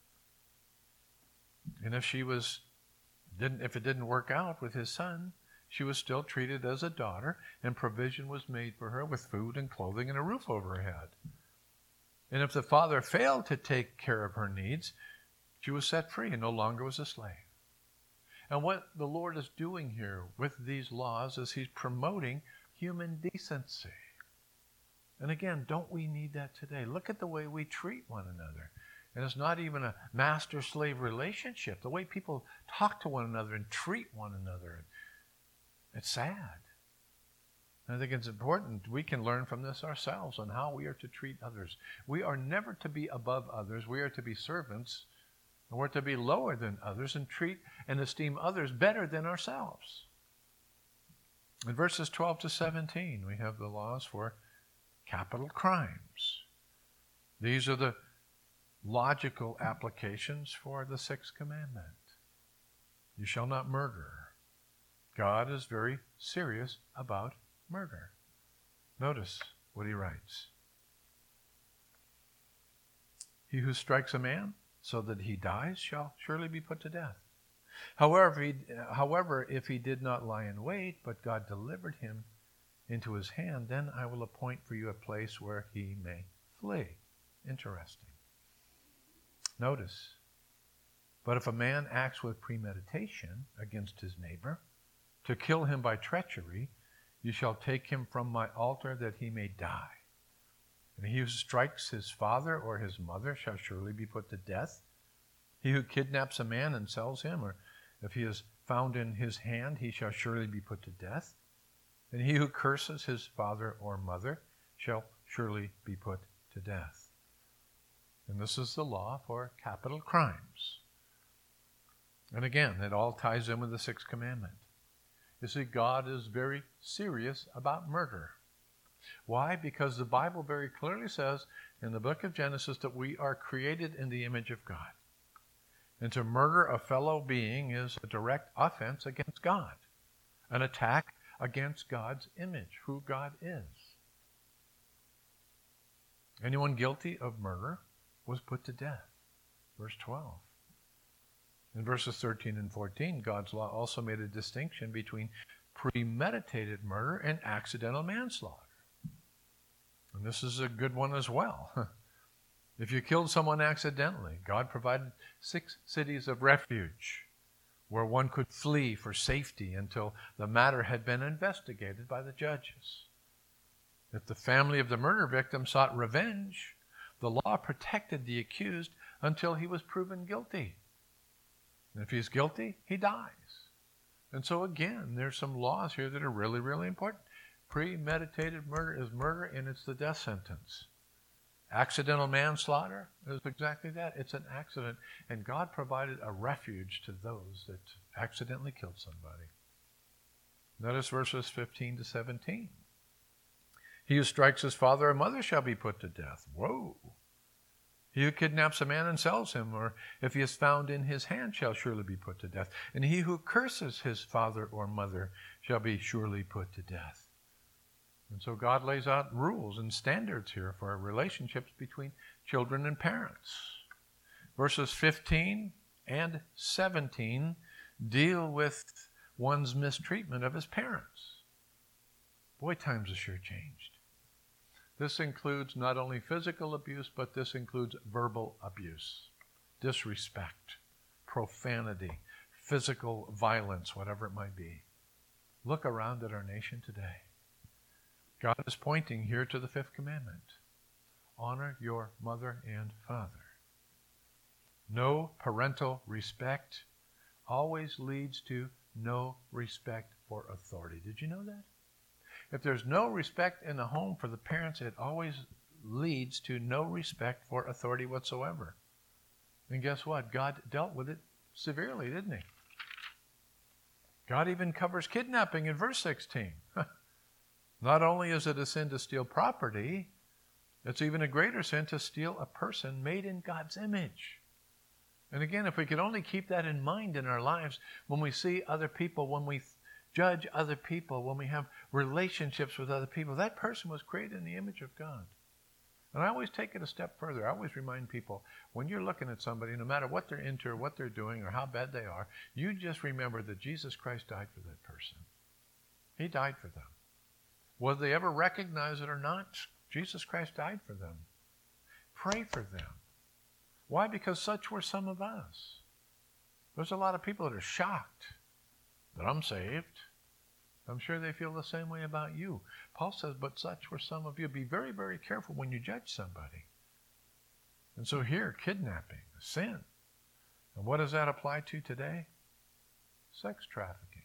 And if she was, didn't, if it didn't work out with his son, she was still treated as a daughter, and provision was made for her with food and clothing and a roof over her head. And if the father failed to take care of her needs, she was set free and no longer was a slave. And what the Lord is doing here with these laws is he's promoting human decency. And again, don't we need that today? Look at the way we treat one another. And it's not even a master-slave relationship. The way people talk to one another and treat one another. It's sad. And I think it's important we can learn from this ourselves on how we are to treat others. We are never to be above others. We are to be servants. And we're to be lower than others and treat and esteem others better than ourselves. In verses twelve to seventeen, we have the laws for capital crimes. These are the logical applications for the sixth commandment. You shall not murder. God is very serious about murder. Notice what he writes. He who strikes a man so that he dies shall surely be put to death. However, he, however, if he did not lie in wait, but God delivered him into his hand, then I will appoint for you a place where he may flee. Interesting. Notice, but if a man acts with premeditation against his neighbor, to kill him by treachery, you shall take him from my altar that he may die. And he who strikes his father or his mother shall surely be put to death. He who kidnaps a man and sells him, or if he is found in his hand, he shall surely be put to death. And he who curses his father or mother shall surely be put to death. And this is the law for capital crimes. And again, it all ties in with the sixth commandment. You see, God is very serious about murder. Why? Because the Bible very clearly says in the book of Genesis that we are created in the image of God. And to murder a fellow being is a direct offense against God, an attack against God's image, who God is. Anyone guilty of murder was put to death. Verse twelve. In verses thirteen and fourteen, God's law also made a distinction between premeditated murder and accidental manslaughter. And this is a good one as well. If you killed someone accidentally, God provided six cities of refuge where one could flee for safety until the matter had been investigated by the judges. If the family of the murder victim sought revenge, the law protected the accused until he was proven guilty. And if he's guilty, he dies. And so again, there's some laws here that are really, really important. Premeditated murder is murder, and it's the death sentence. Accidental manslaughter is exactly that. It's an accident. And God provided a refuge to those that accidentally killed somebody. Notice verses fifteen to seventeen. He who strikes his father or mother shall be put to death. Whoa. He who kidnaps a man and sells him, or if he is found in his hand, shall surely be put to death. And he who curses his father or mother shall be surely put to death. And so God lays out rules and standards here for relationships between children and parents. Verses fifteen and seventeen deal with one's mistreatment of his parents. Boy, times have sure changed. This includes not only physical abuse, but this includes verbal abuse, disrespect, profanity, physical violence, whatever it might be. Look around at our nation today. God is pointing here to the fifth commandment. Honor your mother and father. No parental respect always leads to no respect for authority. Did you know that? If there's no respect in the home for the parents, it always leads to no respect for authority whatsoever. And guess what? God dealt with it severely, didn't he? God even covers kidnapping in verse sixteen. Not only is it a sin to steal property, it's even a greater sin to steal a person made in God's image. And again, if we could only keep that in mind in our lives when we see other people, when we judge other people, when we have relationships with other people, that person was created in the image of God. And I always take it a step further. I always remind people, when you're looking at somebody, no matter what they're into or what they're doing or how bad they are, you just remember that Jesus Christ died for that person. He died for them. Whether they ever recognize it or not, Jesus Christ died for them. Pray for them. Why? Because such were some of us. There's a lot of people that are shocked that I'm saved. I'm sure they feel the same way about you. Paul says, but such were some of you. Be very, very careful when you judge somebody. And so here, kidnapping, sin. And what does that apply to today? Sex trafficking.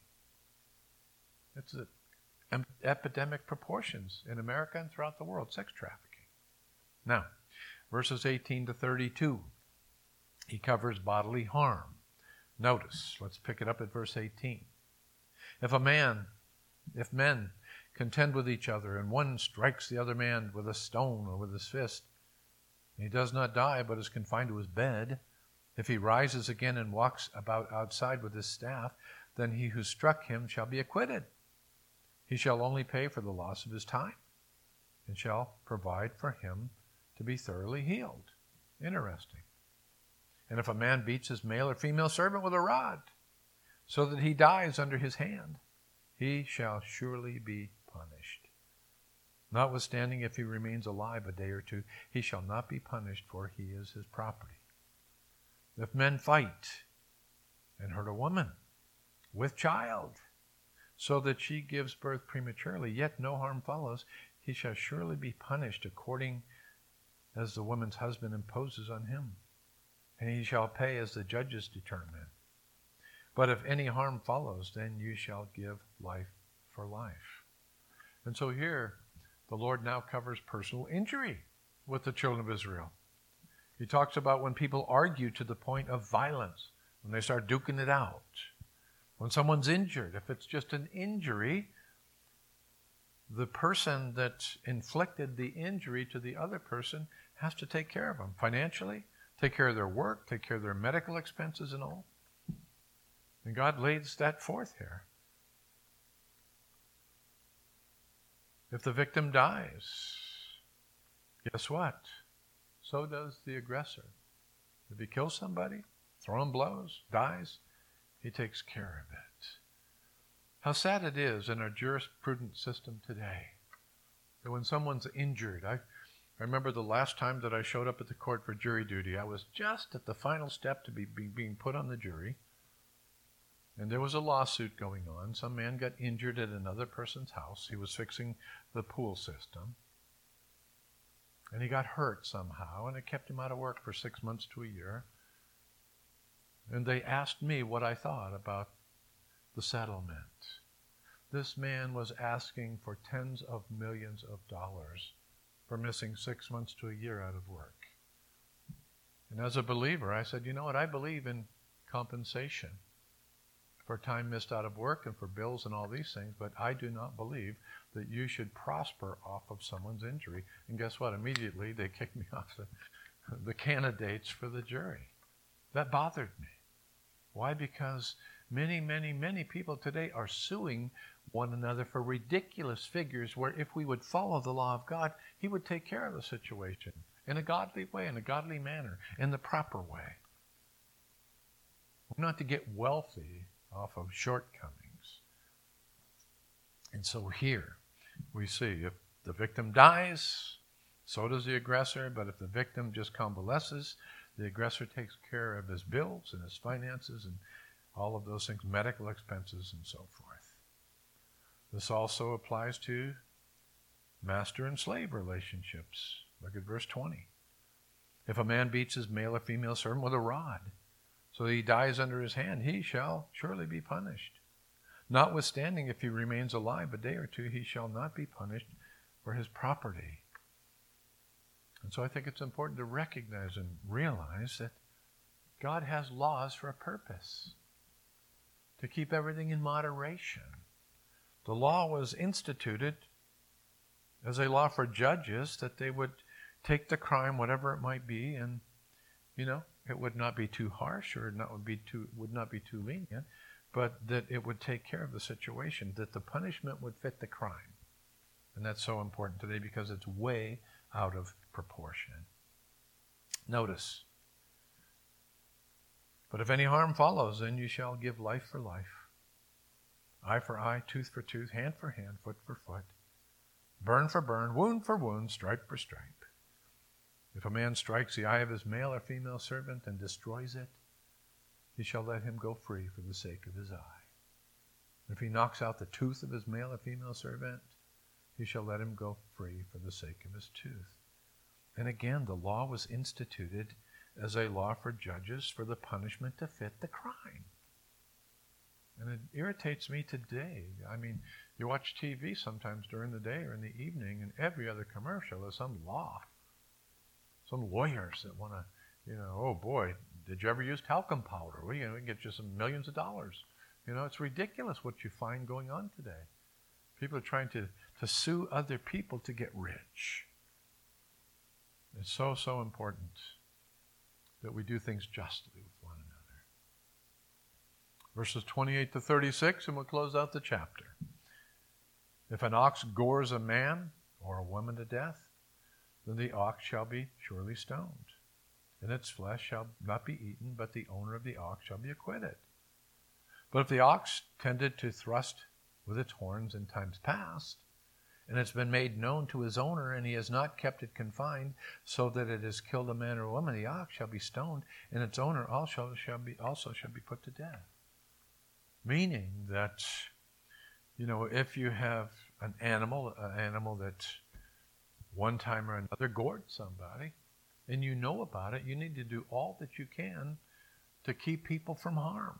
It's a, em, epidemic proportions in America and throughout the world, sex trafficking. Now, verses eighteen to thirty-two, he covers bodily harm. Notice, let's pick it up at verse eighteen. If a man, if men contend with each other, and one strikes the other man with a stone or with his fist, and he does not die, but is confined to his bed, if he rises again and walks about outside with his staff, then he who struck him shall be acquitted. He shall only pay for the loss of his time, and shall provide for him to be thoroughly healed. Interesting. And if a man beats his male or female servant with a rod, so that he dies under his hand, he shall surely be punished. Notwithstanding, if he remains alive a day or two, he shall not be punished, for he is his property. If men fight and hurt a woman with child, so that she gives birth prematurely, yet no harm follows, he shall surely be punished according as the woman's husband imposes on him, and he shall pay as the judges determine. But if any harm follows, then you shall give life for life. And so here, the Lord now covers personal injury with the children of Israel. He talks about when people argue to the point of violence, when they start duking it out. When someone's injured, if it's just an injury, the person that inflicted the injury to the other person has to take care of them financially, take care of their work, take care of their medical expenses and all. And God lays that forth here. If the victim dies, guess what? So does the aggressor. If he kills somebody, throwing blows, dies, he takes care of it. How sad it is in our jurisprudence system today that when someone's injured, I, I remember the last time that I showed up at the court for jury duty, I was just at the final step to be, be being put on the jury. And there was a lawsuit going on. Some man got injured at another person's house. He was fixing the pool system. And he got hurt somehow, and it kept him out of work for six months to a year. And they asked me what I thought about the settlement. This man was asking for tens of millions of dollars for missing six months to a year out of work. And as a believer, I said, you know what, I believe in compensation for time missed out of work and for bills and all these things, but I do not believe that you should prosper off of someone's injury. And guess what? Immediately they kicked me off the, the candidates for the jury. That bothered me. Why? Because many, many, many people today are suing one another for ridiculous figures where if we would follow the law of God, He would take care of the situation in a godly way, in a godly manner, in the proper way. We're not to get wealthy off of shortcomings. And so here we see if the victim dies, so does the aggressor, but if the victim just convalesces, the aggressor takes care of his bills and his finances and all of those things, medical expenses and so forth. This also applies to master and slave relationships. Look at verse twenty. If a man beats his male or female servant with a rod, so that he dies under his hand, he shall surely be punished. Notwithstanding, if he remains alive a day or two, he shall not be punished for his property. And so I think it's important to recognize and realize that God has laws for a purpose, to keep everything in moderation. The law was instituted as a law for judges, that they would take the crime, whatever it might be, and, you know, it would not be too harsh or not would be too would not be too lenient, but that it would take care of the situation, that the punishment would fit the crime. And that's so important today because it's way out of proportion. Notice, but if any harm follows, then you shall give life for life, eye for eye, tooth for tooth, hand for hand, foot for foot, burn for burn, wound for wound, stripe for stripe. If a man strikes the eye of his male or female servant and destroys it, he shall let him go free for the sake of his eye. If he knocks out the tooth of his male or female servant, he shall let him go free for the sake of his tooth. And again, the law was instituted as a law for judges for the punishment to fit the crime. And it irritates me today. I mean, you watch T V sometimes during the day or in the evening, and every other commercial is some law. Some lawyers that want to, you know, oh boy, did you ever use talcum powder? We, you know, we can get you some millions of dollars. You know, it's ridiculous what you find going on today. People are trying to, to sue other people to get rich. It's so, so important that we do things justly with one another. Verses twenty-eight to thirty-six, and we'll close out the chapter. If an ox gores a man or a woman to death, then the ox shall be surely stoned, and its flesh shall not be eaten, but the owner of the ox shall be acquitted. But if the ox tended to thrust with its horns in times past, and it's been made known to his owner, and he has not kept it confined, so that it has killed a man or a woman, the ox shall be stoned, and its owner also shall be also shall be put to death. Meaning that, you know, if you have an animal, an animal that one time or another gored somebody, and you know about it, you need to do all that you can to keep people from harm.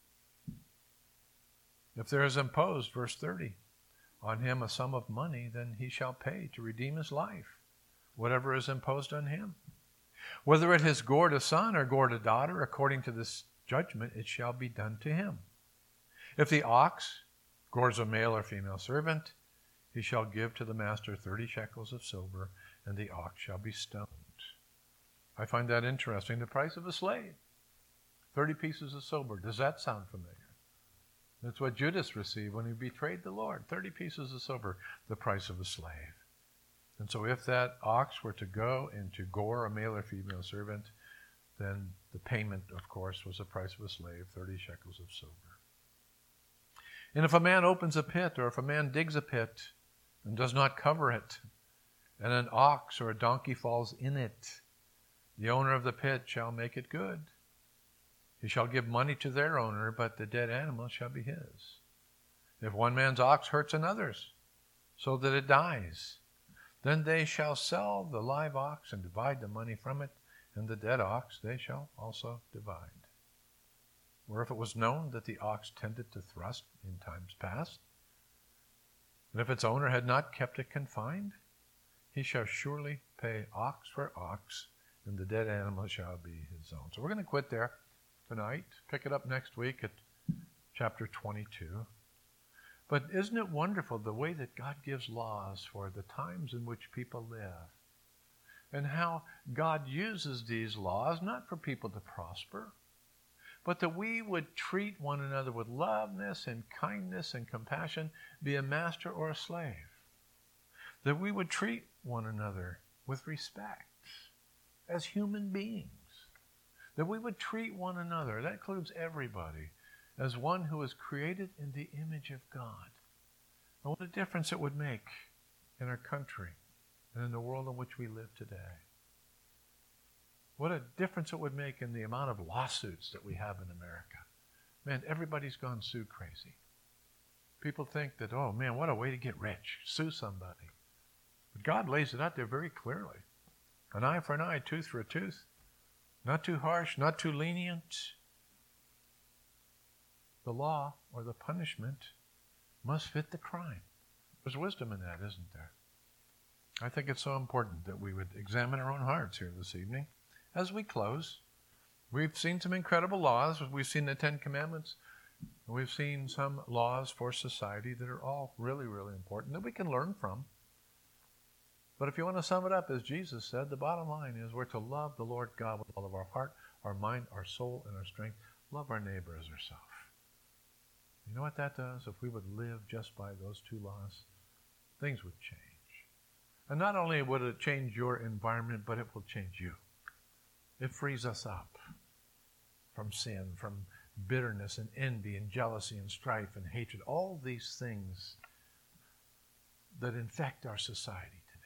If there is imposed, verse thirty, on him a sum of money, then he shall pay to redeem his life, whatever is imposed on him. Whether it has gored a son or gored a daughter, according to this judgment, it shall be done to him. If the ox gores a male or female servant, he shall give to the master thirty shekels of silver, and the ox shall be stoned. I find that interesting. The price of a slave, thirty pieces of silver. Does that sound familiar? That's what Judas received when he betrayed the Lord, thirty pieces of silver, the price of a slave. And so if that ox were to go and to gore a male or female servant, then the payment, of course, was the price of a slave, thirty shekels of silver. And if a man opens a pit, or if a man digs a pit and does not cover it, and an ox or a donkey falls in it, the owner of the pit shall make it good. He shall give money to their owner, but the dead animal shall be his. If one man's ox hurts another's, so that it dies, then they shall sell the live ox and divide the money from it, and the dead ox they shall also divide. Or if it was known that the ox tended to thrust in times past, and if its owner had not kept it confined, he shall surely pay ox for ox, and the dead animal shall be his own. So we're going to quit there tonight, pick it up next week at chapter twenty-two. But isn't it wonderful the way that God gives laws for the times in which people live, and how God uses these laws not for people to prosper, but that we would treat one another with loveness and kindness and compassion, be a master or a slave. That we would treat one another with respect as human beings. That we would treat one another, that includes everybody, as one who is created in the image of God. And what a difference it would make in our country and in the world in which we live today. What a difference it would make in the amount of lawsuits that we have in America. Man, everybody's gone sue crazy. People think that, oh man, what a way to get rich. Sue somebody. But God lays it out there very clearly. An eye for an eye, tooth for a tooth. Not too harsh, not too lenient. The law or the punishment must fit the crime. There's wisdom in that, isn't there? I think it's so important that we would examine our own hearts here this evening. As we close, we've seen some incredible laws. We've seen the Ten Commandments. We've seen some laws for society that are all really, really important that we can learn from. But if you want to sum it up, as Jesus said, the bottom line is we're to love the Lord God with all of our heart, our mind, our soul, and our strength. Love our neighbor as ourselves. You know what that does? If we would live just by those two laws, things would change. And not only would it change your environment, but it will change you. It frees us up from sin, from bitterness and envy and jealousy and strife and hatred, all these things that infect our society today.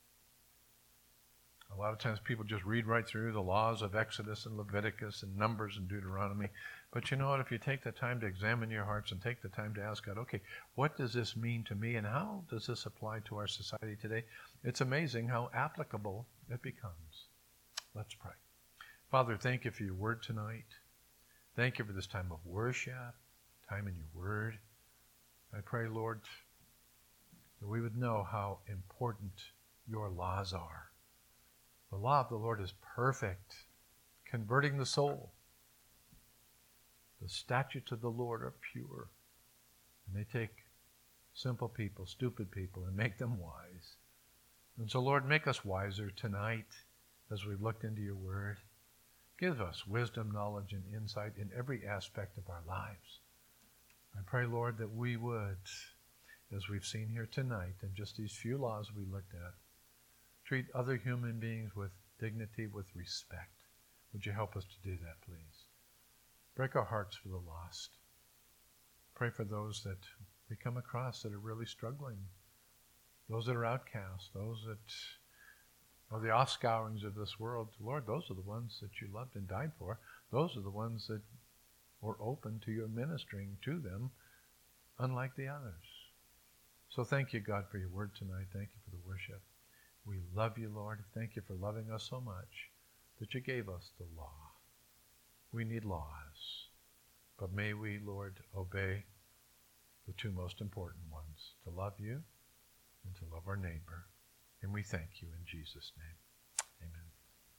A lot of times people just read right through the laws of Exodus and Leviticus and Numbers and Deuteronomy. But you know what? If you take the time to examine your hearts and take the time to ask God, okay, what does this mean to me and how does this apply to our society today? It's amazing how applicable it becomes. Let's pray. Father, thank you for your word tonight. Thank you for this time of worship, time in your word. I pray, Lord, that we would know how important your laws are. The law of the Lord is perfect, converting the soul. The statutes of the Lord are pure, and they take simple people, stupid people, and make them wise. And so, Lord, make us wiser tonight as we've looked into your word. Give us wisdom, knowledge, and insight in every aspect of our lives. I pray, Lord, that we would, as we've seen here tonight, and just these few laws we looked at, treat other human beings with dignity, with respect. Would you help us to do that, please? Break our hearts for the lost. Pray for those that we come across that are really struggling, those that are outcast, those that are the offscourings of this world. Lord, those are the ones that you loved and died for. Those are the ones that were open to your ministering to them, unlike the others. So thank you, God, for your word tonight. Thank you for the worship. We love you, Lord. Thank you for loving us so much that you gave us the law. We need laws. But may we, Lord, obey the two most important ones, to love you and to love our neighbor. And we thank you in Jesus' name.